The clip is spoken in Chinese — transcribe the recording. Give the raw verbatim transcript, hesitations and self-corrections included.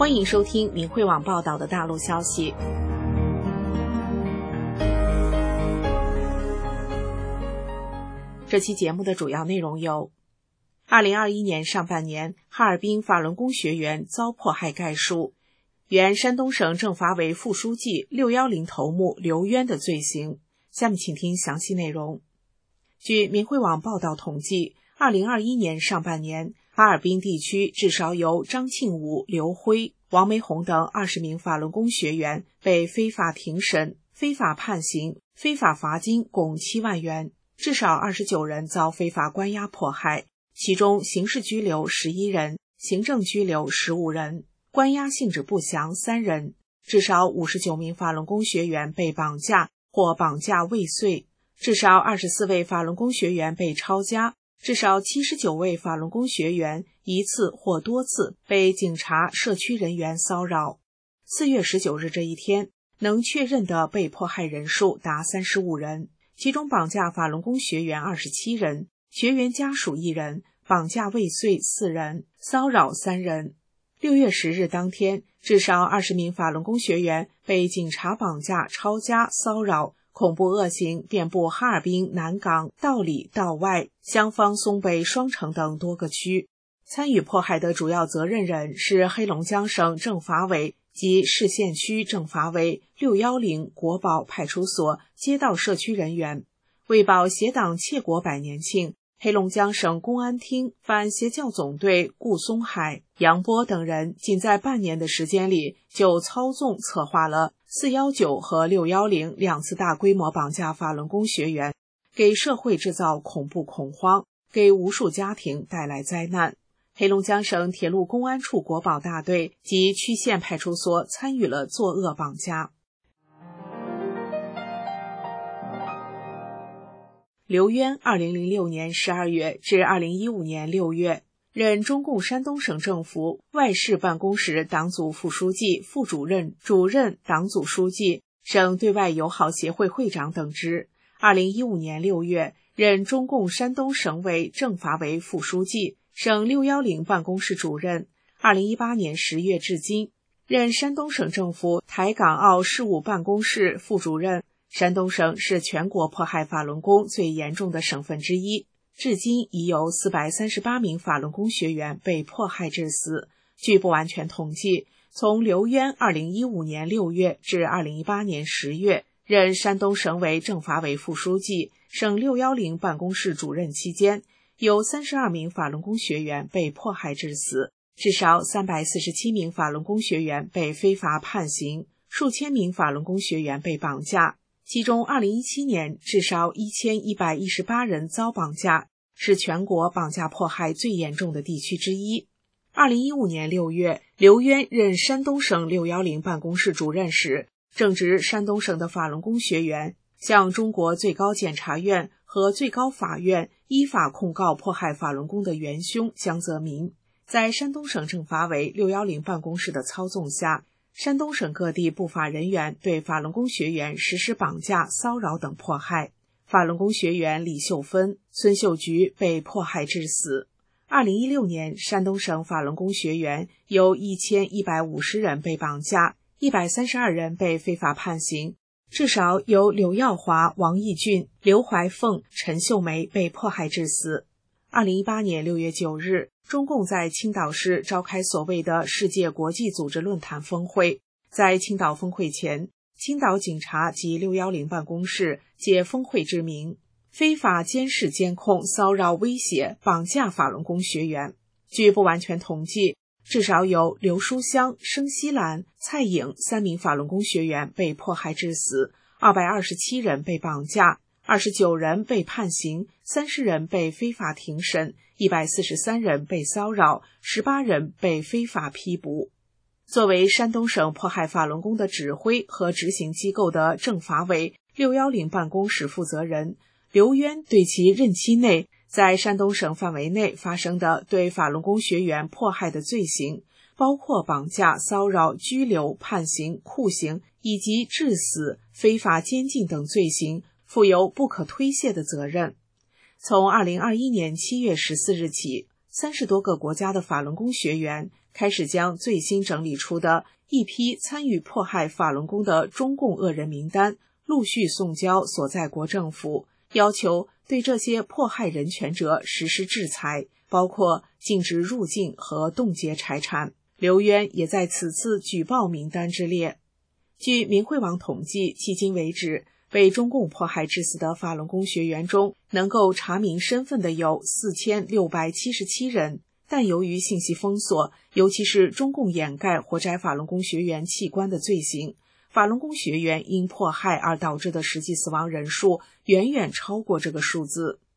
欢迎收听明慧网报道的大陆消息。这期节目的主要内容有：二零二一年上半年，哈尔滨法轮功学员遭迫害概述，原山东省政法委副书记六一零头目刘渊的罪行。下面请听详细内容。据明慧网报道统计，二零二一年上半年，哈尔滨地区至少有张庆武、刘辉、王梅红等二十名法轮功学员被非法庭审、非法判刑、非法罚金共七万元，至少二十九人遭非法关押迫害，其中刑事拘留十一人，行政拘留十五人，关押性质不详三人，至少五十九名法轮功学员被绑架或绑架未遂，至少二十四位法轮功学员被抄家，至少七十九位法轮功学员一次或多次被警察、社区人员骚扰。四月十九日这一天，能确认的被迫害人数达三十五人，其中绑架法轮功学员二十七人，学员家属一人，绑架未遂四人，骚扰三人。六月十日当天，至少二十名法轮功学员被警察绑架、抄家、骚扰，恐怖恶行遍布哈尔滨、南岗、道里、道外、襄樊、松北、双城等多个区。参与迫害的主要责任人是黑龙江省政法委及市县区政法委、六一零国保派出所、街道社区人员。为保协党窃国百年庆，黑龙江省公安厅反邪教总队顾松海、杨波等人仅在半年的时间里就操纵策划了四一九和六一零两次大规模绑架法轮功学员，给社会制造恐怖恐慌，给无数家庭带来灾难。黑龙江省铁路公安处国保大队及区县派出所参与了作恶绑架。刘渊二零零六年十二月至二零一五年六月，任中共山东省政府外事办公室党组副书记、副主任、主任党组书记、省对外友好协会会长等职。二零一五年六月，任中共山东省委政法委副书记、省六一零办公室主任。二零一八年十月至今，任山东省政府台港澳事务办公室副主任。山东省是全国迫害法轮功最严重的省份之一，至今已有四百三十八名法轮功学员被迫害致死。据不完全统计，从刘渊二零一五年六月至二零一八年十月，任山东省委政法委副书记、省六一零办公室主任期间，有三十二名法轮功学员被迫害致死，至少三百四十七名法轮功学员被非法判刑，数千名法轮功学员被绑架。其中二零一七年至少一千一百一十八人遭绑架，是全国绑架迫害最严重的地区之一。二零一五年六月，刘渊任山东省六一零办公室主任时，正值山东省的法轮功学员向中国最高检察院和最高法院依法控告迫害法轮功的元凶江泽民。在山东省政法委六一零办公室的操纵下，山东省各地不法人员对法轮功学员实施绑架、骚扰等迫害。法轮功学员李秀芬、孙秀菊被迫害致死。二零一六年，山东省法轮功学员有一千一百五十人被绑架，一百三十二人被非法判刑，至少有柳耀华、王义俊、刘怀凤、陈秀梅被迫害致死。二零一八年六月九日，中共在青岛市召开所谓的世界国际组织论坛峰会。在青岛峰会前，青岛警察及六一零办公室借峰会之名，非法监视、监控、骚扰、威胁、绑架法轮功学员。据不完全统计，至少有刘书香、申希兰、蔡颖三名法轮功学员被迫害致死，二百二十七人被绑架，二十九人被判刑，三十人被非法庭审，一百四十三人被骚扰，十八人被非法批捕。作为山东省迫害法轮功的指挥和执行机构的政法委六一零办公室负责人，刘渊对其任期内在山东省范围内发生的对法轮功学员迫害的罪行，包括绑架、骚扰、拘留、判刑、酷刑以及致死、非法监禁等罪行，负有不可推卸的责任。从二零二一年七月十四日起， 三十多个国家的法轮功学员开始将最新整理出的一批参与迫害法轮功的中共恶人名单陆续送交所在国政府，要求对这些迫害人权者实施制裁，包括禁止入境和冻结财产。刘渊也在此次举报名单之列。据明慧网统计，迄今为止，被中共迫害致死的法轮功学员中，能够查明身份的有四千六百七十七人，但由于信息封锁，尤其是中共掩盖活摘法轮功学员器官的罪行，法轮功学员因迫害而导致的实际死亡人数远远超过这个数字。